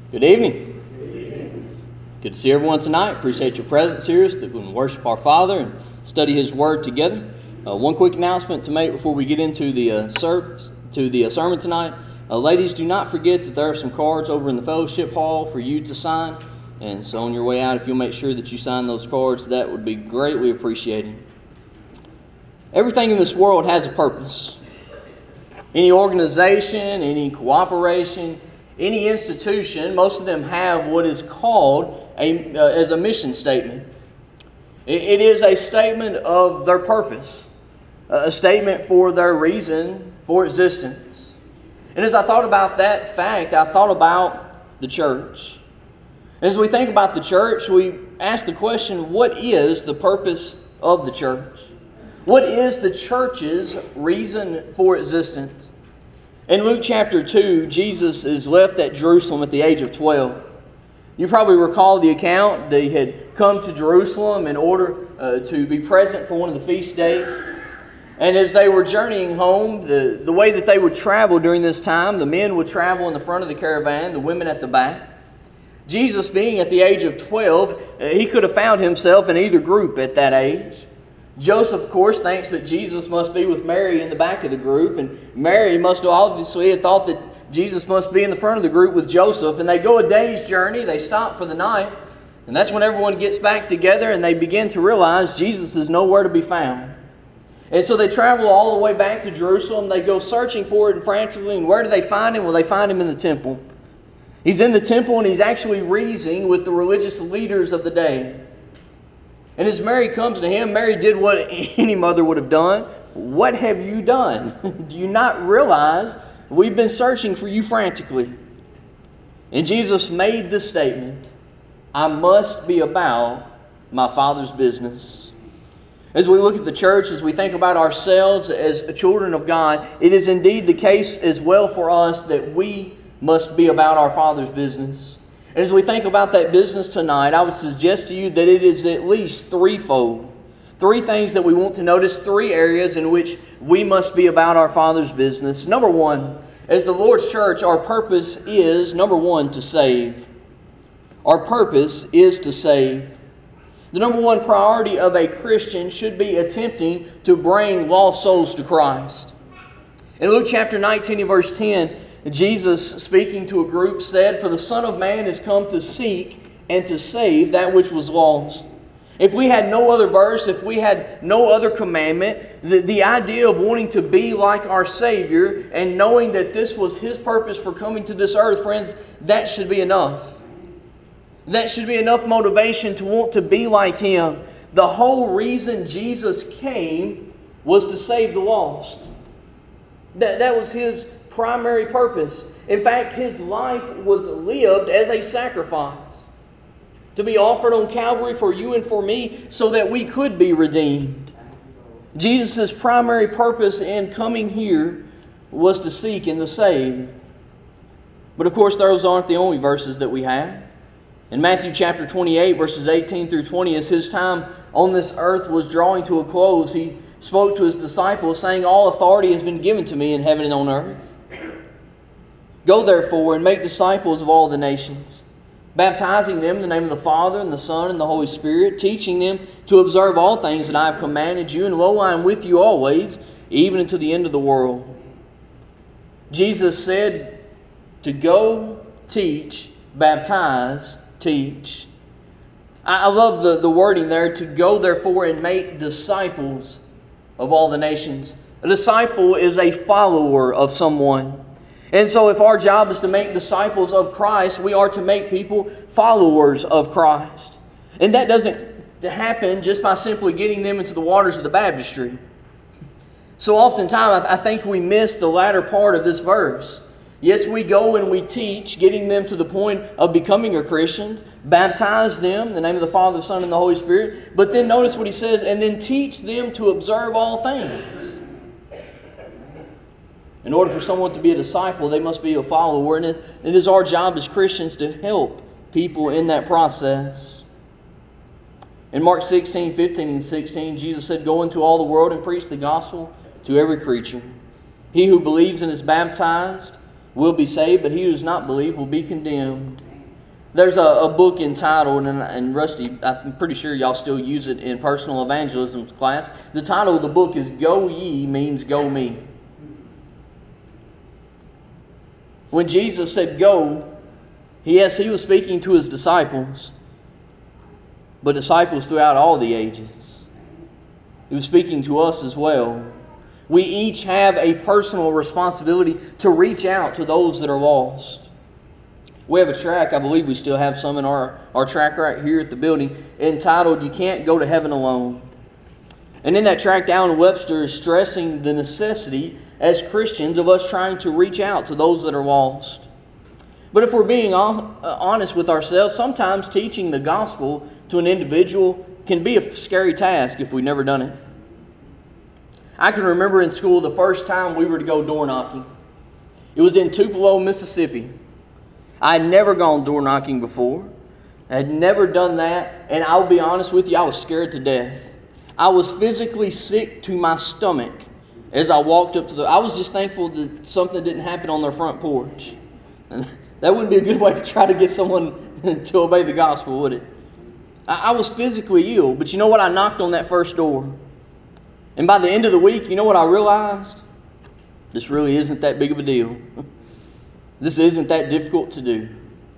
Good evening. Good to see everyone tonight. Appreciate your presence here so that we can worship our Father and study His Word together. One quick announcement to make before we get into the sermon tonight. Ladies, do not forget that there are some cards over in the fellowship hall for you to sign. And so on your way out, if you'll make sure that you sign those cards, that would be greatly appreciated. Everything in this world has a purpose. Any organization, any cooperation, any institution, most of them have what is called as a mission statement. It is a statement of their purpose, a statement for their reason for existence. And as I thought about that fact, I thought about the church. As we think about the church, we ask the question, what is the purpose of the church? What is the church's reason for existence? In Luke chapter 2, Jesus is left at Jerusalem at the age of 12. You probably recall the account. They had come to Jerusalem in order to be present for one of the feast days. And as they were journeying home, the way that they would travel during this time, the men would travel in the front of the caravan, the women at the back. Jesus, being at the age of 12, he could have found himself in either group at that age. Joseph, of course, thinks that Jesus must be with Mary in the back of the group, and Mary must obviously have thought that Jesus must be in the front of the group with Joseph, and they go a day's journey, they stop for the night, and that's when everyone gets back together and they begin to realize Jesus is nowhere to be found. And so they travel all the way back to Jerusalem, they go searching for it and frantically, and where do they find him? Well, they find him in the temple. He's in the temple and he's actually reasoning with the religious leaders of the day. And as Mary comes to him, Mary did what any mother would have done. What have you done? Do you not realize we've been searching for you frantically? And Jesus made this statement, I must be about my Father's business. As we look at the church, as we think about ourselves as children of God, it is indeed the case as well for us that we must be about our Father's business. And as we think about that business tonight, I would suggest to you that it is at least threefold. Three things that we want to notice, three areas in which we must be about our Father's business. Number one, as the Lord's church, our purpose is, number one, to save. Our purpose is to save. The number one priority of a Christian should be attempting to bring lost souls to Christ. In Luke chapter 19 and verse 10, Jesus, speaking to a group, said, For the Son of Man is come to seek and to save that which was lost. If we had no other verse, if we had no other commandment, the idea of wanting to be like our Savior and knowing that this was His purpose for coming to this earth, friends, that should be enough. That should be enough motivation to want to be like Him. The whole reason Jesus came was to save the lost. That was His primary purpose. In fact, His life was lived as a sacrifice to be offered on Calvary for you and for me so that we could be redeemed. Jesus' primary purpose in coming here was to seek and to save. But of course, those aren't the only verses that we have. In Matthew chapter 28, verses 18 through 20, as His time on this earth was drawing to a close, He spoke to His disciples, saying, All authority has been given to me in heaven and on earth. Go therefore and make disciples of all the nations, baptizing them in the name of the Father and the Son and the Holy Spirit, teaching them to observe all things that I have commanded you, and lo, I am with you always, even unto the end of the world. Jesus said to go, teach, baptize, teach. I love the wording there, to go therefore and make disciples of all the nations. A disciple is a follower of someone. And so if our job is to make disciples of Christ, we are to make people followers of Christ. And that doesn't happen just by simply getting them into the waters of the baptistry. So oftentimes I think we miss the latter part of this verse. Yes, we go and we teach, getting them to the point of becoming a Christian, baptize them in the name of the Father, the Son, and the Holy Spirit. But then notice what He says, and then teach them to observe all things. In order for someone to be a disciple, they must be a follower. And it is our job as Christians to help people in that process. In Mark 16, 15 and 16, Jesus said, Go into all the world and preach the gospel to every creature. He who believes and is baptized will be saved, but he who does not believe will be condemned. There's a book entitled, and Rusty, I'm pretty sure y'all still use it in personal evangelism class. The title of the book is Go Ye means Go Me. When Jesus said go, yes, he was speaking to his disciples, but disciples throughout all the ages. He was speaking to us as well. We each have a personal responsibility to reach out to those that are lost. We have a track, I believe we still have some in our track right here at the building, entitled, You Can't Go to Heaven Alone. And in that track, Alan Webster is stressing the necessity as Christians of us trying to reach out to those that are lost. But if we're being honest with ourselves, sometimes teaching the gospel to an individual can be a scary task if we've never done it. I can remember in school the first time we were to go door knocking. It was in Tupelo, Mississippi. I had never gone door knocking before. I had never done that, and I'll be honest with you, I was scared to death. I was physically sick to my stomach as I walked up to I was just thankful that something didn't happen on their front porch. And that wouldn't be a good way to try to get someone to obey the gospel, would it? I was physically ill, but you know what? I knocked on that first door. And by the end of the week, you know what I realized? This really isn't that big of a deal. This isn't that difficult to do.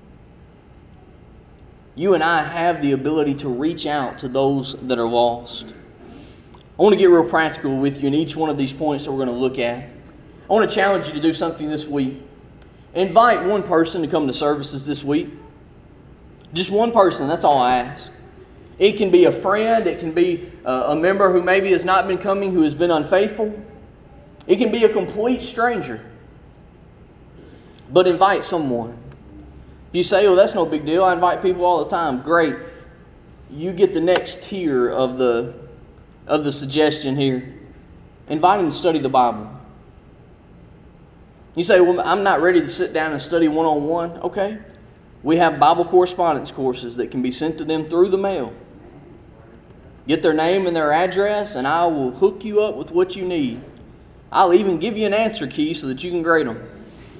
You and I have the ability to reach out to those that are lost. I want to get real practical with you in each one of these points that we're going to look at. I want to challenge you to do something this week. Invite one person to come to services this week. Just one person, that's all I ask. It can be a friend, it can be a member who maybe has not been coming, who has been unfaithful. It can be a complete stranger. But invite someone. If you say, oh, that's no big deal, I invite people all the time. Great. You get the next tier of the suggestion here. Invite them to study the Bible. You say, well, I'm not ready to sit down and study one-on-one. Okay. We have Bible correspondence courses that can be sent to them through the mail. Get their name and their address, and I will hook you up with what you need. I'll even give you an answer key so that you can grade them.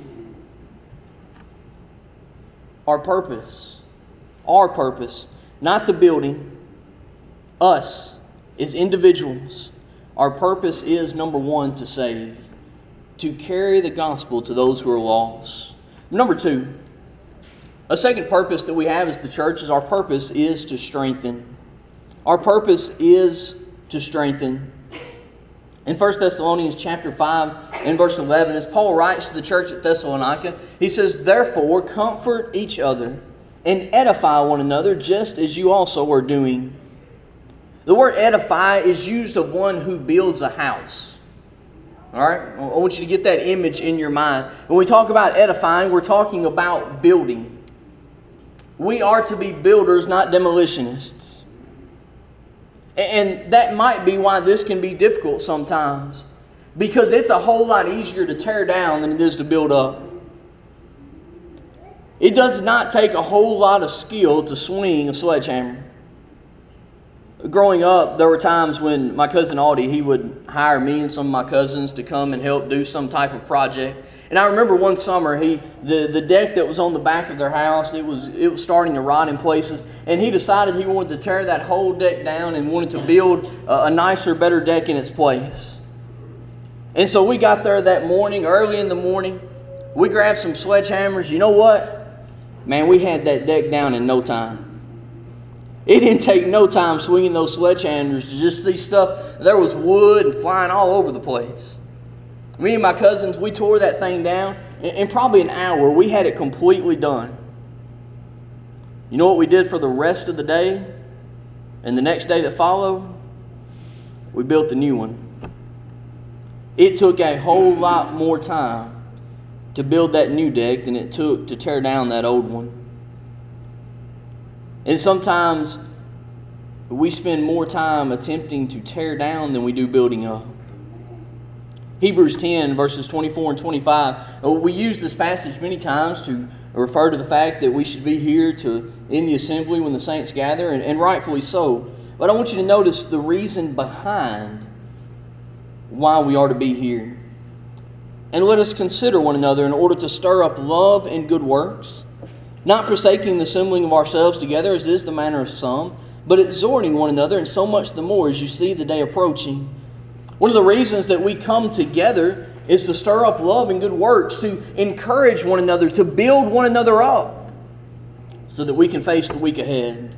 Our purpose, not the building, us as individuals, our purpose is, number one, to save, to carry the gospel to those who are lost. Number two, a second purpose that we have as the church is our purpose is to strengthen. Our purpose is to strengthen. In 1 Thessalonians chapter 5 and verse 11, as Paul writes to the church at Thessalonica, he says, therefore, comfort each other and edify one another just as you also are doing. The word edify is used of one who builds a house. All right? I want you to get that image in your mind. When we talk about edifying, we're talking about building. We are to be builders, not demolitionists. And that might be why this can be difficult sometimes. Because it's a whole lot easier to tear down than it is to build up. It does not take a whole lot of skill to swing a sledgehammer. Growing up, there were times when my cousin Audie, he would hire me and some of my cousins to come and help do some type of project. And I remember one summer, the deck that was on the back of their house, it was starting to rot in places. And he decided he wanted to tear that whole deck down and wanted to build a nicer, better deck in its place. And so we got there that morning, early in the morning. We grabbed some sledgehammers. You know what? Man, we had that deck down in no time. It didn't take no time swinging those sledgehammers to just see stuff. There was wood and flying all over the place. Me and my cousins, we tore that thing down. In probably an hour, we had it completely done. You know what we did for the rest of the day? And the next day that followed? We built the new one. It took a whole lot more time to build that new deck than it took to tear down that old one. And sometimes we spend more time attempting to tear down than we do building up. Hebrews 10 verses 24 and 25. We use this passage many times to refer to the fact that we should be here in the assembly when the saints gather, and rightfully so. But I want you to notice the reason behind why we are to be here. And let us consider one another in order to stir up love and good works, not forsaking the assembling of ourselves together, as is the manner of some, but exhorting one another, and so much the more as you see the day approaching. One of the reasons that we come together is to stir up love and good works, to encourage one another, to build one another up, so that we can face the week ahead.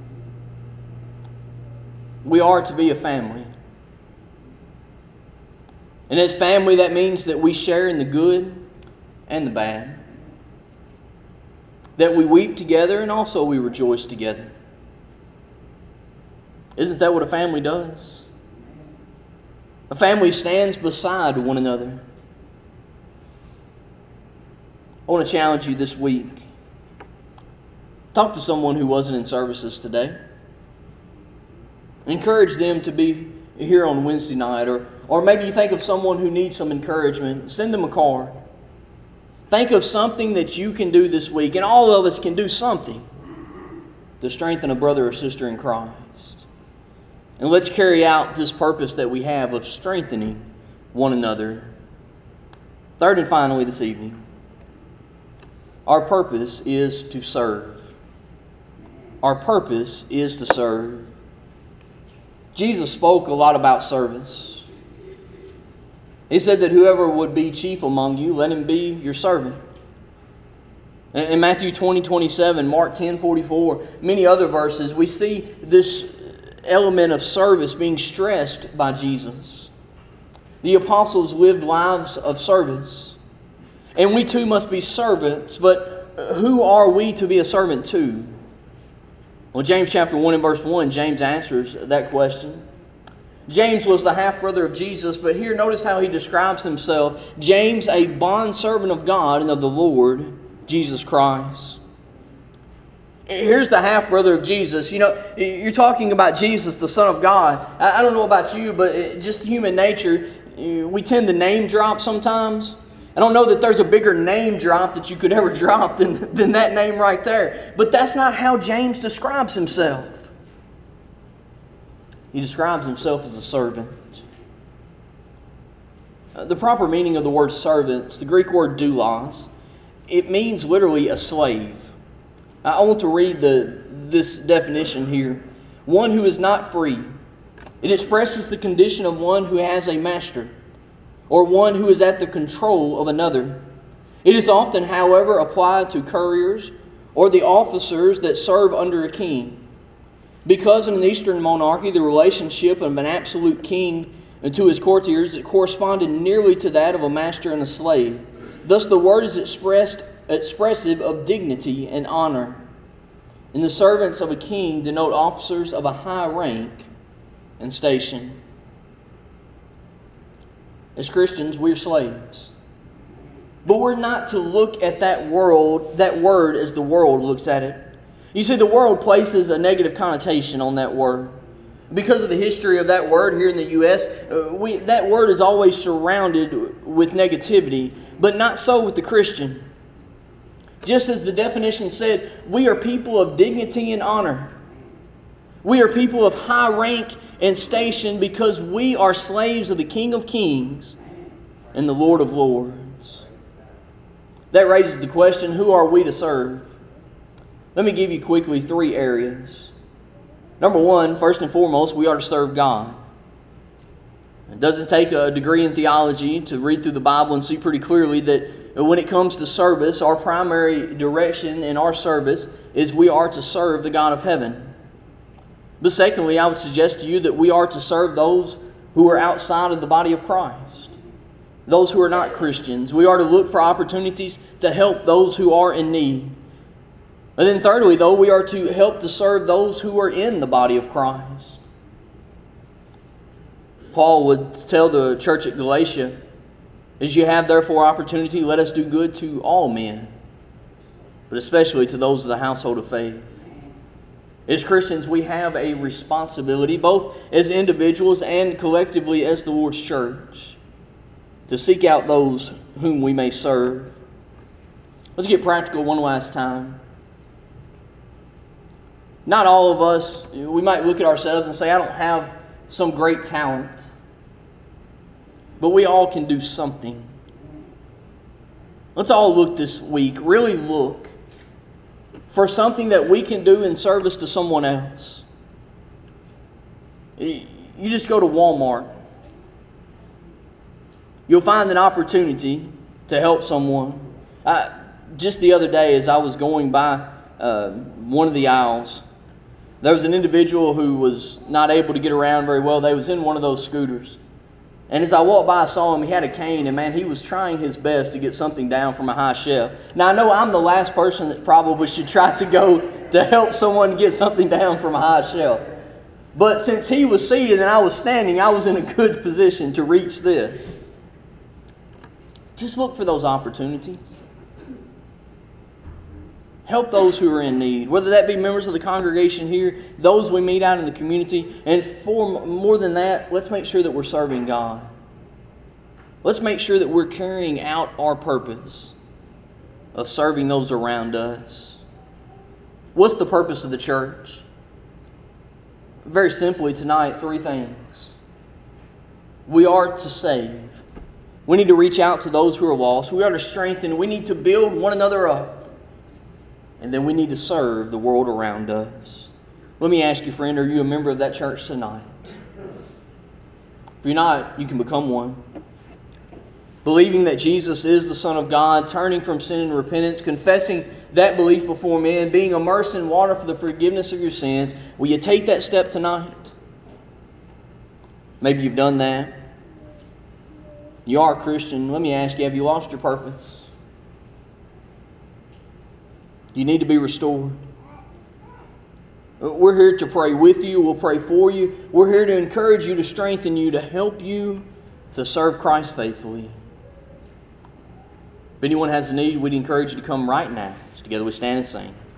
We are to be a family. And as family, that means that we share in the good and the bad. That we weep together and also we rejoice together. Isn't that what a family does? A family stands beside one another. I want to challenge you this week. Talk to someone who wasn't in services today. Encourage them to be here on Wednesday night. Or maybe you think of someone who needs some encouragement. Send them a card. Think of something that you can do this week. And all of us can do something to strengthen a brother or sister in Christ. And let's carry out this purpose that we have of strengthening one another. Third and finally this evening, our purpose is to serve. Our purpose is to serve. Jesus spoke a lot about service. He said that whoever would be chief among you, let him be your servant. In Matthew 20:27, Mark 10:44, many other verses, we see this element of service being stressed by Jesus. The apostles lived lives of service. And we too must be servants, but who are we to be a servant to? Well, James chapter 1 and verse 1, James answers that question. James was the half-brother of Jesus, but here notice how he describes himself. James, a bondservant of God and of the Lord Jesus Christ. Here's the half-brother of Jesus. You know, you're talking about Jesus, the Son of God. I don't know about you, but just human nature, we tend to name drop sometimes. I don't know that there's a bigger name drop that you could ever drop than that name right there. But that's not how James describes himself. He describes himself as a servant. The proper meaning of the word servant, the Greek word doulos, it means literally a slave. I want to read this definition here. One who is not free. It expresses the condition of one who has a master, or one who is at the control of another. It is often, however, applied to couriers or the officers that serve under a king. Because in an Eastern monarchy, the relationship of an absolute king to his courtiers corresponded nearly to that of a master and a slave. Thus the word is expressive of dignity and honor. And the servants of a king denote officers of a high rank and station. As Christians, we're slaves. But we're not to look at that word as the world looks at it. You see, the world places a negative connotation on that word. Because of the history of that word here in the U.S., that word is always surrounded with negativity, but not so with the Christian. Just as the definition said, we are people of dignity and honor. We are people of high rank and station because we are slaves of the King of Kings and the Lord of Lords. That raises the question, who are we to serve? Let me give you quickly 3 areas. Number 1, first and foremost, we are to serve God. It doesn't take a degree in theology to read through the Bible and see pretty clearly that when it comes to service, our primary direction in our service is we are to serve the God of heaven. But secondly, I would suggest to you that we are to serve those who are outside of the body of Christ. Those who are not Christians. We are to look for opportunities to help those who are in need. And then thirdly, though, we are to help to serve those who are in the body of Christ. Paul would tell the church at Galatia, as you have therefore opportunity, let us do good to all men, but especially to those of the household of faith. As Christians, we have a responsibility, both as individuals and collectively as the Lord's church, to seek out those whom we may serve. Let's get practical one last time. Not all of us, we might look at ourselves and say, I don't have some great talent. But we all can do something. Let's all look this week, really look for something that we can do in service to someone else. You just go to Walmart. You'll find an opportunity to help someone. Just the other day, as I was going by one of the aisles, there was an individual who was not able to get around very well. They was in one of those scooters. And as I walked by, I saw him. He had a cane, and man, he was trying his best to get something down from a high shelf. Now, I know I'm the last person that probably should try to go to help someone get something down from a high shelf. But since he was seated and I was standing, I was in a good position to reach this. Just look for those opportunities. Help those who are in need, whether that be members of the congregation here, those we meet out in the community, and for more than that, let's make sure that we're serving God. Let's make sure that we're carrying out our purpose of serving those around us. What's the purpose of the church? Very simply tonight, 3 things. We are to save. We need to reach out to those who are lost. We are to strengthen. We need to build one another up. And then we need to serve the world around us. Let me ask you, friend, are you a member of that church tonight? If you're not, you can become one. Believing that Jesus is the Son of God, turning from sin and repentance, confessing that belief before men, being immersed in water for the forgiveness of your sins. Will you take that step tonight? Maybe you've done that. You are a Christian. Let me ask you, have you lost your purpose? You need to be restored. We're here to pray with you. We'll pray for you. We're here to encourage you, to strengthen you, to help you to serve Christ faithfully. If anyone has a need, we'd encourage you to come right now. Together we stand and sing.